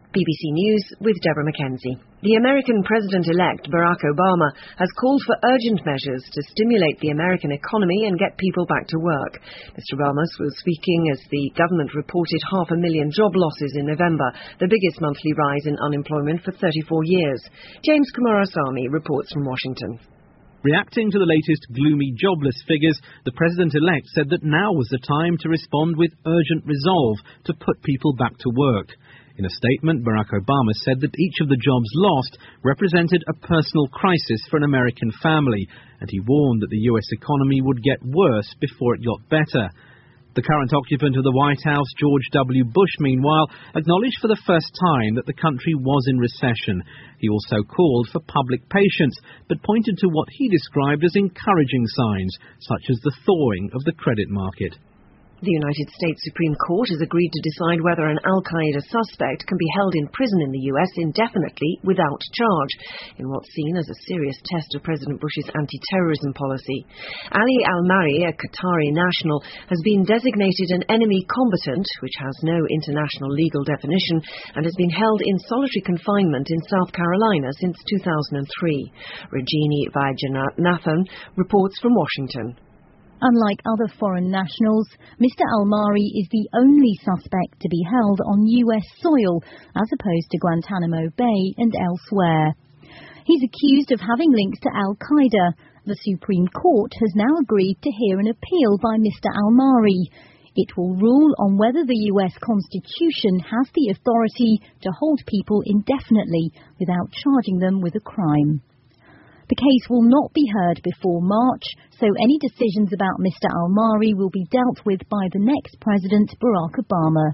BBC News with Deborah Mackenzie. The American President-elect Barack Obama has called for urgent measures to stimulate the American economy and get people back to work. Mr. Obama was speaking as the government reported 500,000 job losses in November, the biggest monthly rise in unemployment for 34 years. James Kumarasamy reports from Washington. Reacting to the latest gloomy jobless figures, the President-elect said that now was the time to respond with urgent resolve to put people back to work. In a statement, Barack Obama said that each of the jobs lost represented a personal crisis for an American family, and he warned that the US economy would get worse before it got better. The current occupant of the White House, George W. Bush, meanwhile, acknowledged for the first time that the country was in recession. He also called for public patience, but pointed to what he described as encouraging signs, such as the thawing of the credit market. The United States Supreme Court has agreed to decide whether an al-Qaeda suspect can be held in prison in the US indefinitely without charge, in what's seen as a serious test of President Bush's anti-terrorism policy. Ali al-Mari, a Qatari national, has been designated an enemy combatant, which has no international legal definition, and has been held in solitary confinement in South Carolina since 2003. Rajini Vaidyanathan reports from Washington. Unlike other foreign nationals, Mr. al-Mari is the only suspect to be held on US soil, as opposed to Guantanamo Bay and elsewhere. He's accused of having links to al-Qaeda. The Supreme Court has now agreed to hear an appeal by Mr. al-Mari. It will rule on whether the US Constitution has the authority to hold people indefinitely without charging them with a crime. The case will not be heard before March, so any decisions about Mr. al-Mari will be dealt with by the next President, Barack Obama.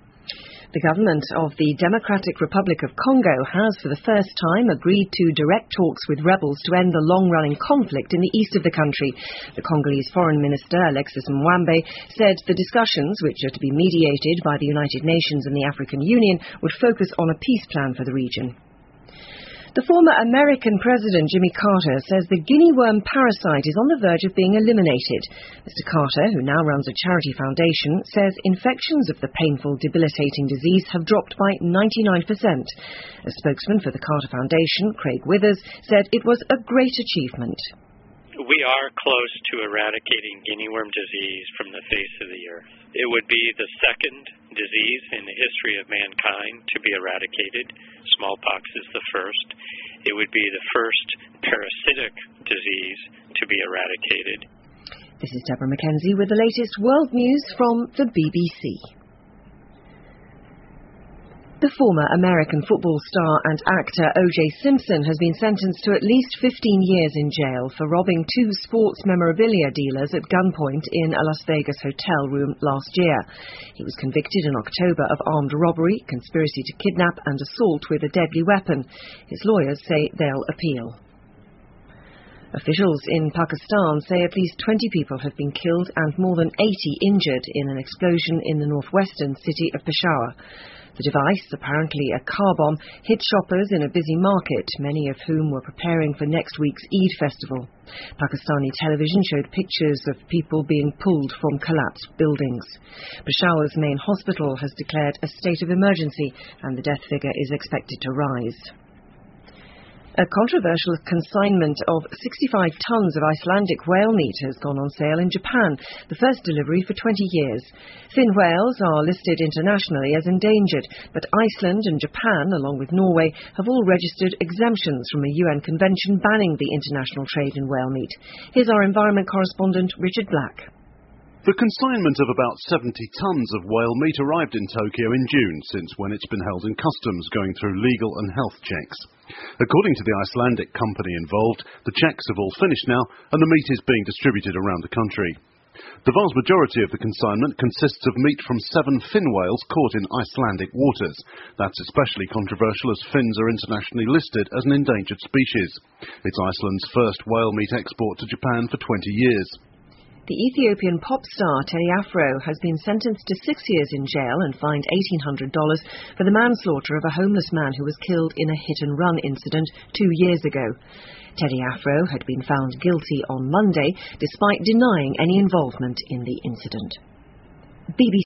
The government of the Democratic Republic of Congo has for the first time agreed to direct talks with rebels to end the long-running conflict in the east of the country. The Congolese Foreign Minister, Alexis Mwambe, said the discussions, which are to be mediated by the United Nations and the African Union, would focus on a peace plan for the region. The former American President Jimmy Carter says the guinea worm parasite is on the verge of being eliminated. Mr. Carter, who now runs a charity foundation, says infections of the painful, debilitating disease have dropped by 99%. A spokesman for the Carter Foundation, Craig Withers, said it was a great achievement. We are close to eradicating guinea worm disease from the face of the earth. It would be the second disease in the history of mankind to be eradicated. Smallpox is the first. It would be the first parasitic disease to be eradicated. This is Deborah Mackenzie with the latest world news from the BBC. The former American football star and actor O.J. Simpson has been sentenced to at least 15 years in jail for robbing two sports memorabilia dealers at gunpoint in a Las Vegas hotel room last year. He was convicted in October of armed robbery, conspiracy to kidnap and assault with a deadly weapon. His lawyers say they'll appeal. Officials in Pakistan say at least 20 people have been killed and more than 80 injured in an explosion in the northwestern city of Peshawar. The device, apparently a car bomb, hit shoppers in a busy market, many of whom were preparing for next week's Eid festival. Pakistani television showed pictures of people being pulled from collapsed buildings. Peshawar's main hospital has declared a state of emergency, and the death figure is expected to rise. A controversial consignment of 65 tons of Icelandic whale meat has gone on sale in Japan, the first delivery for 20 years. Fin whales are listed internationally as endangered, but Iceland and Japan, along with Norway, have all registered exemptions from a UN convention banning the international trade in whale meat. Here's our environment correspondent, Richard Black. The consignment of about 70 tons of whale meat arrived in Tokyo in June, since when it's been held in customs, going through legal and health checks. According to the Icelandic company involved, the checks have all finished now, and the meat is being distributed around the country. The vast majority of the consignment consists of meat from 7 fin whales caught in Icelandic waters. That's especially controversial as fins are internationally listed as an endangered species. It's Iceland's first whale meat export to Japan for 20 years. The Ethiopian pop star Teddy Afro has been sentenced to 6 years in jail and fined $1,800 for the manslaughter of a homeless man who was killed in a hit-and-run incident 2 years ago. Teddy Afro had been found guilty on Monday, despite denying any involvement in the incident. BBC